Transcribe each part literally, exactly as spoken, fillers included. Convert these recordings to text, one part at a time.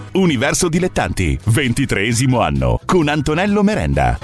Universo Dilettanti, ventitreesimo anno, con Antonello Merenda.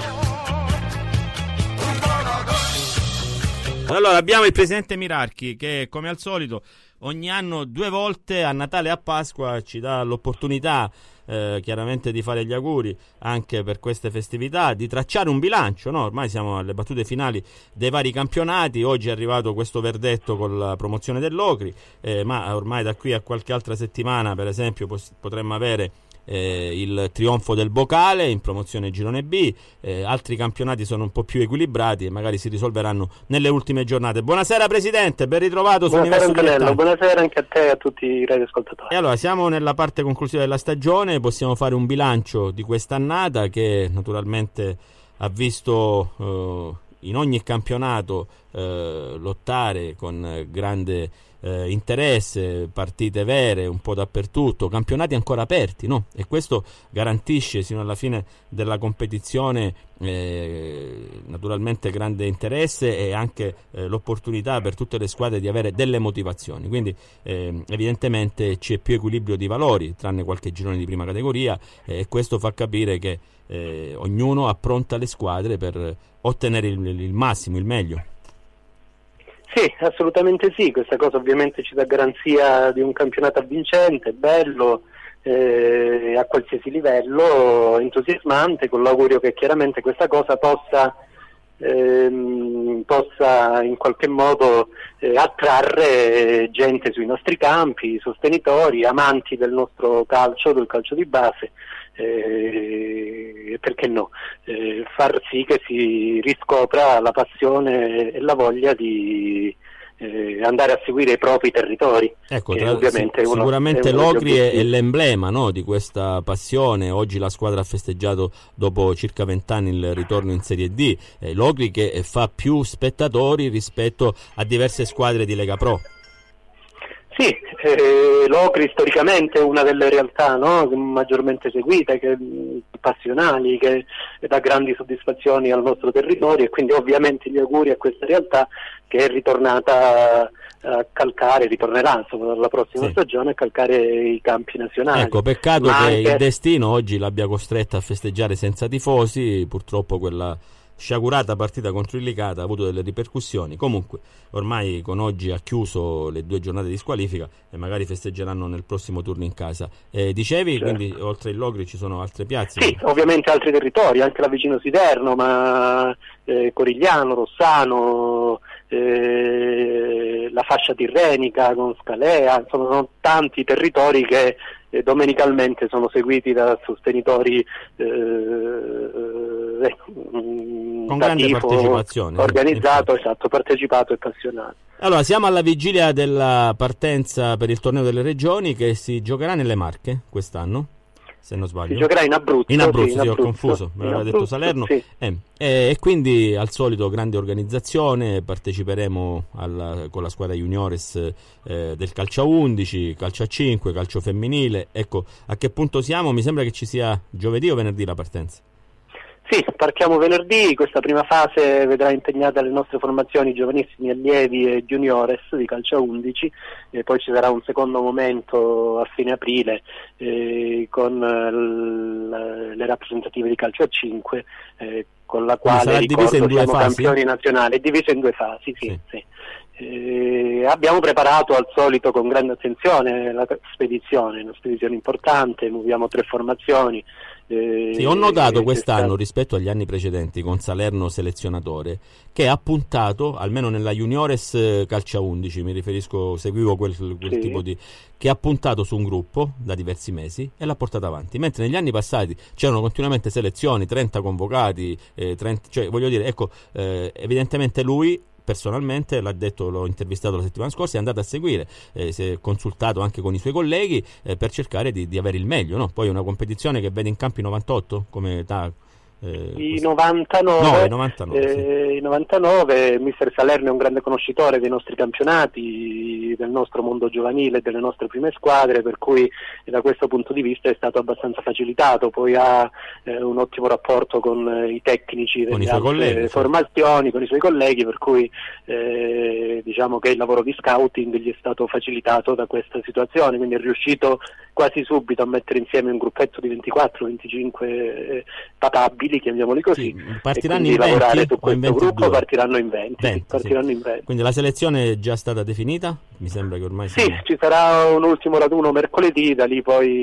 Allora, abbiamo il presidente Mirarchi che, come al solito, ogni anno due volte, a Natale e a Pasqua, ci dà l'opportunità eh, chiaramente di fare gli auguri anche per queste festività, di tracciare un bilancio, no? Ormai siamo alle battute finali dei vari campionati. Oggi è arrivato questo verdetto con la promozione dell'Ocri, eh, ma ormai da qui a qualche altra settimana, per esempio, pos- potremmo avere Eh, il trionfo del Bocale in promozione Girone B. Eh, altri campionati sono un po' più equilibrati e magari si risolveranno nelle ultime giornate. Buonasera Presidente, ben ritrovato su Universo Dilettanti. Buonasera anche a te e a tutti i radioascoltatori. E allora, siamo nella parte conclusiva della stagione, possiamo fare un bilancio di quest'annata che naturalmente ha visto eh, in ogni campionato eh, lottare con grande Eh, interesse, partite vere un po' dappertutto, campionati ancora aperti, no? E questo garantisce sino alla fine della competizione eh, naturalmente grande interesse e anche eh, l'opportunità per tutte le squadre di avere delle motivazioni. Quindi eh, evidentemente c'è più equilibrio di valori, tranne qualche girone di prima categoria, eh, e questo fa capire che eh, ognuno appronta le squadre per ottenere il, il massimo, il meglio. Sì, assolutamente sì, questa cosa ovviamente ci dà garanzia di un campionato avvincente, bello, eh, a qualsiasi livello, entusiasmante, con l'augurio che chiaramente questa cosa possa, ehm, possa in qualche modo eh, attrarre gente sui nostri campi, sostenitori, amanti del nostro calcio, del calcio di base. Eh, perché no, eh, far sì che si riscopra la passione e la voglia di eh, andare a seguire i propri territori. Ecco, tra, ovviamente sic- sicuramente l'Ocri è, è l'emblema, no, di questa passione. Oggi la squadra ha festeggiato dopo circa vent'anni il ritorno in Serie D. eh, l'Ocri che fa più spettatori rispetto a diverse squadre di Lega Pro. Sì, eh, l'Ocri storicamente è una delle realtà, no, maggiormente seguite, che, passionali, che dà grandi soddisfazioni al nostro territorio, e quindi ovviamente gli auguri a questa realtà che è ritornata a calcare, ritornerà insomma la prossima sì. stagione a calcare i campi nazionali. Ecco, peccato Ma che anche... il destino oggi l'abbia costretta a festeggiare senza tifosi, purtroppo quella sciagurata partita contro il Licata ha avuto delle ripercussioni. Comunque ormai con oggi ha chiuso le due giornate di squalifica e magari festeggeranno nel prossimo turno in casa. Eh, dicevi, certo. Quindi oltre il Logri ci sono altre piazze? Sì, ovviamente altri territori, anche la vicino Siderno, ma eh, Corigliano, Rossano, eh, la fascia tirrenica con Scalea, insomma sono tanti territori che eh, domenicalmente sono seguiti da sostenitori eh, eh, con grande partecipazione organizzato, eh, esatto, partecipato e appassionato. Allora, siamo alla vigilia della partenza per il torneo delle regioni che si giocherà nelle Marche quest'anno, se non sbaglio. Si giocherà in Abruzzo. In Abruzzo, sì, sì, in ho Abruzzo, confuso, me l'aveva detto Salerno. Sì. Eh, eh, e quindi al solito grande organizzazione, parteciperemo alla, con la squadra juniores eh, del calcio a undici, calcio a cinque, calcio femminile. Ecco, a che punto siamo? Mi sembra che ci sia giovedì o venerdì la partenza. Sì, partiamo venerdì, questa prima fase vedrà impegnate le nostre formazioni giovanissimi allievi e juniores di calcio a undici, e poi ci sarà un secondo momento a fine aprile eh, con l- le rappresentative di calcio a cinque, eh, con la quale sarà ricordo diviso in due siamo fasi? campioni nazionali, è diviso in due fasi, sì, sì. sì. Eh, abbiamo preparato al solito con grande attenzione la spedizione, una spedizione importante, muoviamo tre formazioni. Eh, sì, ho notato quest'anno stato... rispetto agli anni precedenti con Salerno selezionatore che ha puntato, almeno nella juniores calcio a undici, mi riferisco, seguivo quel, quel sì. tipo di, che ha puntato su un gruppo da diversi mesi e l'ha portato avanti, mentre negli anni passati c'erano continuamente selezioni, trenta convocati, eh, trenta, cioè voglio dire, ecco, eh, evidentemente lui personalmente, l'ha detto, l'ho intervistato la settimana scorsa, è andato a seguire, eh, si è consultato anche con i suoi colleghi eh, per cercare di, di avere il meglio, no? Poi è una competizione che vede in campo i novantotto come età. Eh, I novantanove, no, i novantanove, eh, sì. i novantanove, mister Salerno è un grande conoscitore dei nostri campionati, del, del nostro mondo giovanile e delle nostre prime squadre, per cui da questo punto di vista è stato abbastanza facilitato. Poi ha eh, un ottimo rapporto con eh, i tecnici delle altre colleghi, formazioni, con i suoi colleghi, per cui eh, diciamo che il lavoro di scouting gli è stato facilitato da questa situazione, quindi è riuscito quasi subito a mettere insieme un gruppetto di ventiquattro venticinque eh, papabili, chiamiamoli così, sì, partiranno e in lavorare venti, su questo gruppo partiranno in venti, venti, partiranno sì. in venti. Quindi la selezione è già stata definita? Mi sembra che ormai sì, siamo... ci sarà un ultimo raduno mercoledì, da lì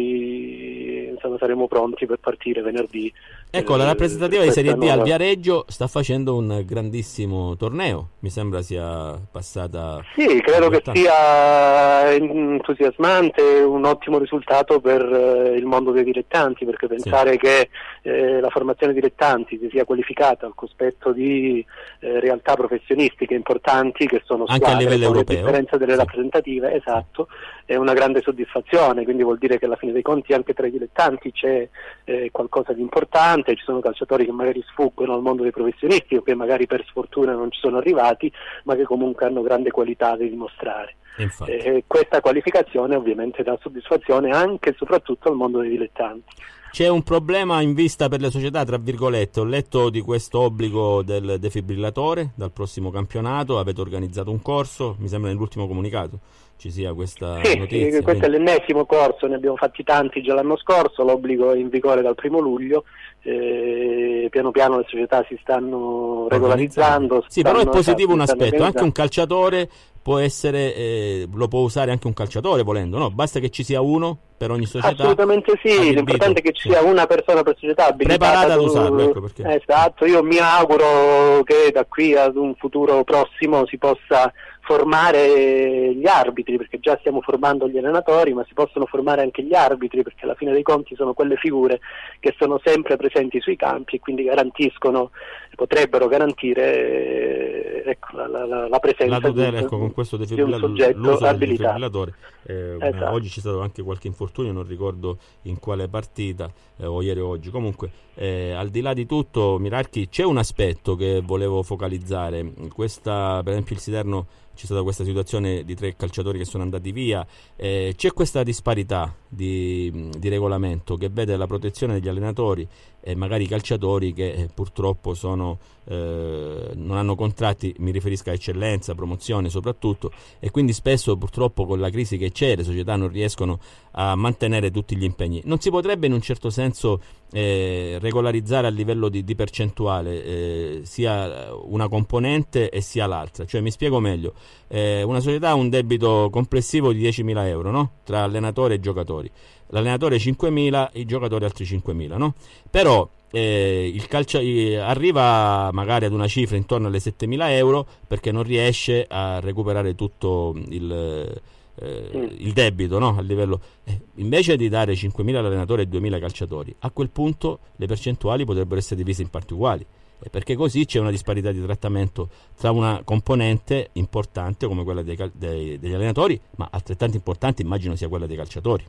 poi insomma, saremo pronti per partire venerdì. Ecco, eh, la rappresentativa di Serie D nuova... al Viareggio sta facendo un grandissimo torneo, mi sembra sia passata... Sì, credo che sia entusiasmante, un ottimo risultato per eh, il mondo dei dilettanti, perché pensare sì. che eh, la formazione dilettanti si sia qualificata al cospetto di eh, realtà professionistiche importanti che sono anche squadre, a livello europeo, a differenza delle sì. rappresentative, esatto, è una grande soddisfazione, quindi vuol dire che alla fine dei conti anche tra i dilettanti c'è eh, qualcosa di importante. Ci sono calciatori che magari sfuggono al mondo dei professionisti o che magari per sfortuna non ci sono arrivati, ma che comunque hanno grande qualità da dimostrare. Eh, questa qualificazione ovviamente dà soddisfazione anche e soprattutto al mondo dei dilettanti. C'è un problema in vista per le società, tra virgolette, ho letto di questo obbligo del defibrillatore dal prossimo campionato, avete organizzato un corso, mi sembra nell'ultimo comunicato ci sia questa sì, notizia. Sì, questo quindi... è l'ennesimo corso, ne abbiamo fatti tanti già l'anno scorso, l'obbligo è in vigore dal primo luglio, eh, piano piano le società si stanno regolarizzando. Sì, stanno, però è positivo un aspetto, anche un calciatore calciatore può essere, eh, lo può usare anche un calciatore volendo, no? Basta che ci sia uno per ogni società. Assolutamente sì, adibito. L'importante è che ci sia sì. una persona per società abilitata preparata ad usarlo, ecco perché. Esatto, io mi auguro che da qui ad un futuro prossimo si possa formare gli arbitri, perché già stiamo formando gli allenatori, ma si possono formare anche gli arbitri, perché alla fine dei conti sono quelle figure che sono sempre presenti sui campi e quindi garantiscono, potrebbero garantire eh, ecco, la, la, la presenza la tutela, di, ecco, con questo di un soggetto l'uso abilitato. Del defibrillatore. Eh, esatto. Oggi c'è stato anche qualche infortunio, non ricordo in quale partita, eh, o ieri o oggi. Comunque, eh, al di là di tutto, Mirarchi, c'è un aspetto che volevo focalizzare. Questa, per esempio, il Siderno, c'è stata questa situazione di tre calciatori che sono andati via, eh, c'è questa disparità di, di regolamento che vede la protezione degli allenatori e magari i calciatori che eh, purtroppo sono eh, non hanno contratti, mi riferisco a eccellenza, promozione soprattutto, e quindi spesso purtroppo con la crisi che c'è le società non riescono a mantenere tutti gli impegni. Non si potrebbe in un certo senso eh, regolarizzare a livello di, di percentuale eh, sia una componente e sia l'altra? Cioè, mi spiego meglio, eh, una società ha un debito complessivo di diecimila euro, no? Tra allenatore e giocatori, l'allenatore cinquemila, i giocatori altri cinquemila, no? Però eh, il calcio eh, arriva magari ad una cifra intorno alle settemila euro perché non riesce a recuperare tutto il, eh, mm. il debito, no? A livello, eh, invece di dare cinquemila all'allenatore e duemila ai calciatori, a quel punto le percentuali potrebbero essere divise in parti uguali, eh, perché così c'è una disparità di trattamento tra una componente importante come quella dei, dei, degli allenatori, ma altrettanto importante immagino sia quella dei calciatori.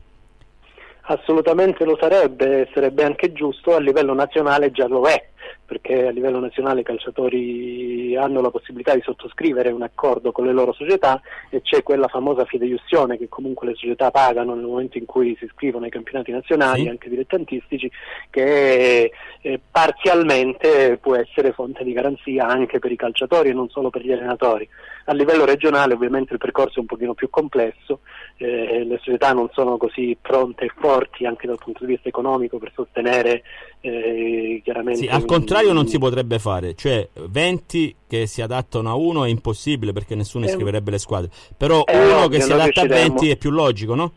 Assolutamente lo sarebbe, sarebbe anche giusto, a livello nazionale già lo è, perché a livello nazionale i calciatori hanno la possibilità di sottoscrivere un accordo con le loro società e c'è quella famosa fideiussione che comunque le società pagano nel momento in cui si iscrivono ai campionati nazionali, sì. anche dilettantistici, che eh, parzialmente può essere fonte di garanzia anche per i calciatori e non solo per gli allenatori. A livello regionale ovviamente il percorso è un pochino più complesso, eh, le società non sono così pronte e forti anche dal punto di vista economico per sostenere eh, chiaramente... Sì, al contrario non si potrebbe fare, cioè venti che si adattano a uno è impossibile perché nessuno iscriverebbe le squadre, però eh, uno no, che si adatta a venti è più logico, no?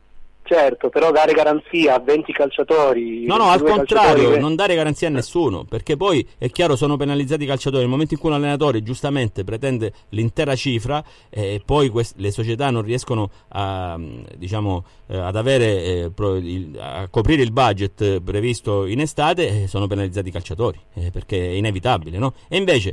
Certo, però dare garanzia a venti calciatori... No, no, al contrario, che... non dare garanzia a nessuno, perché poi è chiaro, sono penalizzati i calciatori. Nel momento in cui un allenatore giustamente pretende l'intera cifra e eh, poi quest- le società non riescono a, diciamo, eh, ad avere eh, pro- il, a coprire il budget previsto in estate, eh, sono penalizzati i calciatori, eh, perché è inevitabile, no? E invece...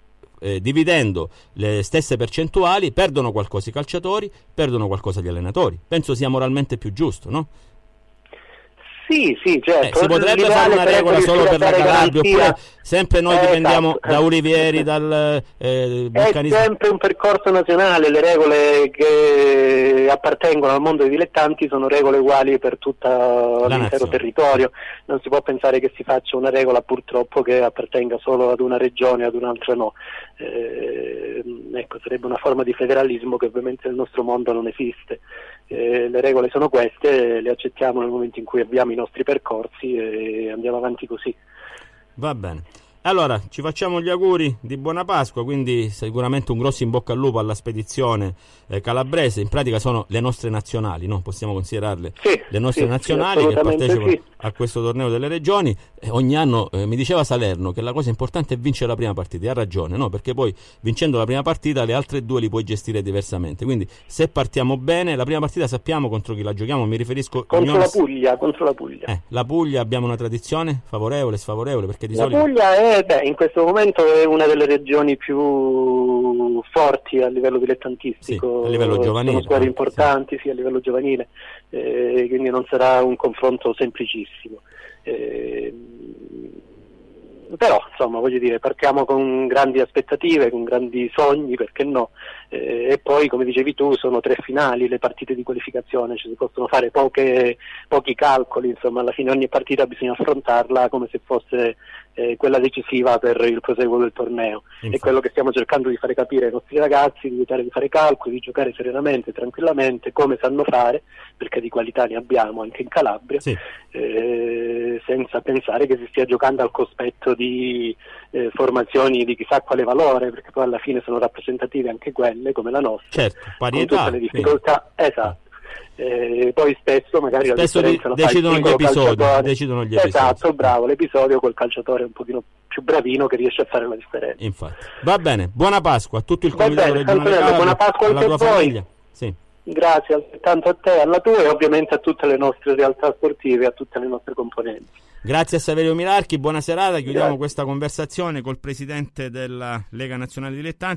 Eh, dividendo le stesse percentuali perdono qualcosa i calciatori, perdono qualcosa gli allenatori. Penso sia moralmente più giusto, no? Sì, sì, certo. Eh, si potrebbe fare una regola solo per la Calabria, oppure sempre noi eh, dipendiamo esatto. da Ulivieri, dal eh, meccanismo. È sempre un percorso nazionale, le regole che appartengono al mondo dei dilettanti sono regole uguali per tutto l'intero nazione. territorio. Non si può pensare che si faccia una regola purtroppo che appartenga solo ad una regione e ad un'altra no. Eh, ecco, sarebbe una forma di federalismo che ovviamente nel nostro mondo non esiste. Eh, le regole sono queste, le accettiamo nel momento in cui avviamo i nostri percorsi e andiamo avanti così. Va bene. Allora, ci facciamo gli auguri di buona Pasqua, quindi sicuramente un grosso in bocca al lupo alla spedizione eh, calabrese. In pratica sono le nostre nazionali, no? Possiamo considerarle sì, le nostre sì, nazionali sì, che partecipano sì. a questo torneo delle regioni. Eh, ogni anno eh, mi diceva Salerno che la cosa importante è vincere la prima partita, e ha ragione, no? Perché poi vincendo la prima partita le altre due li puoi gestire diversamente. Quindi se partiamo bene, la prima partita sappiamo contro chi la giochiamo, mi riferisco contro ognuno... la Puglia, contro la Puglia. Eh, la Puglia abbiamo una tradizione favorevole, sfavorevole, perché di la solito... Puglia è Beh, in questo momento è una delle regioni più forti a livello dilettantistico, sì, a livello giovanile, sono squadre eh, importanti, sì. sì, a livello giovanile, eh, quindi non sarà un confronto semplicissimo. Eh, però, insomma, voglio dire, partiamo con grandi aspettative, con grandi sogni, perché no? Eh, e poi, come dicevi tu, sono tre finali, le partite di qualificazione, cioè si possono fare poche, pochi calcoli, insomma, alla fine ogni partita bisogna affrontarla come se fosse eh, quella decisiva per il proseguo del torneo. Infatti. È quello che stiamo cercando di fare capire ai nostri ragazzi, di evitare di fare calcoli, di giocare serenamente, tranquillamente, come sanno fare, perché di qualità ne abbiamo anche in Calabria, sì. eh, senza pensare che si stia giocando al cospetto di eh, formazioni di chissà quale valore, perché poi alla fine sono rappresentative anche quelle come la nostra, certo, parietà, con tutte le difficoltà, sì. esatto. Eh, poi spesso magari spesso la differenza di, decidono, gli episodi, decidono gli episodi. Esatto, bravo, l'episodio col calciatore un pochino più bravino che riesce a fare la differenza. Infatti. Va bene, buona Pasqua a tutto il Va comitato bene, regionale Calabria, buona Pasqua alla anche tua a voi. famiglia. Sì. Grazie altrettanto a te, alla tua e ovviamente a tutte le nostre realtà sportive, a tutte le nostre componenti. Grazie a Saverio Mirarchi, buona serata, chiudiamo Grazie. questa conversazione col presidente della Lega Nazionale Dilettanti.